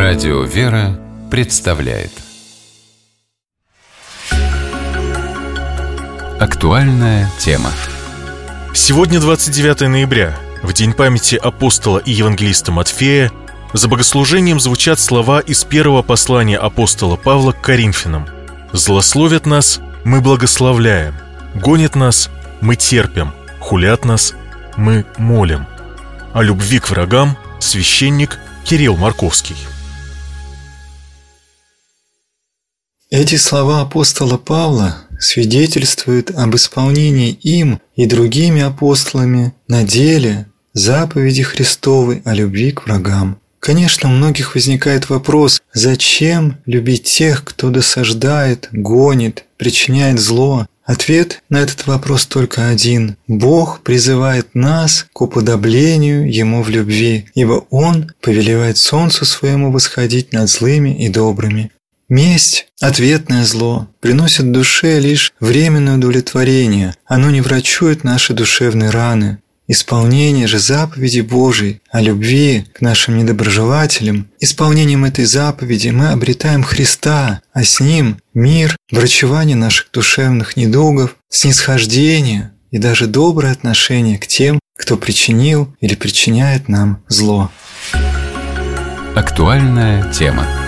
Радио «Вера» представляет актуальная тема. Сегодня 29 ноября, в день памяти апостола и евангелиста Матфея. За богослужением звучат слова из первого послания апостола Павла к Коринфянам: «Злословят нас, мы благословляем, гонят нас, мы терпим, хулят нас, мы молим». О любви к врагам священник Кирилл Марковский. Эти слова апостола Павла свидетельствуют об исполнении им и другими апостолами на деле заповеди Христовой о любви к врагам. Конечно, у многих возникает вопрос: зачем любить тех, кто досаждает, гонит, причиняет зло? Ответ на этот вопрос только один. Бог призывает нас к уподоблению Ему в любви, ибо Он повелевает солнцу своему восходить над злыми и добрыми. Месть, ответное зло, приносит душе лишь временное удовлетворение, оно не врачует наши душевные раны. Исполнение же заповеди Божией о любви к нашим недоброжелателям, исполнением этой заповеди мы обретаем Христа, а с Ним мир, врачевание наших душевных недугов, снисхождение и даже доброе отношение к тем, кто причинил или причиняет нам зло. Актуальная тема.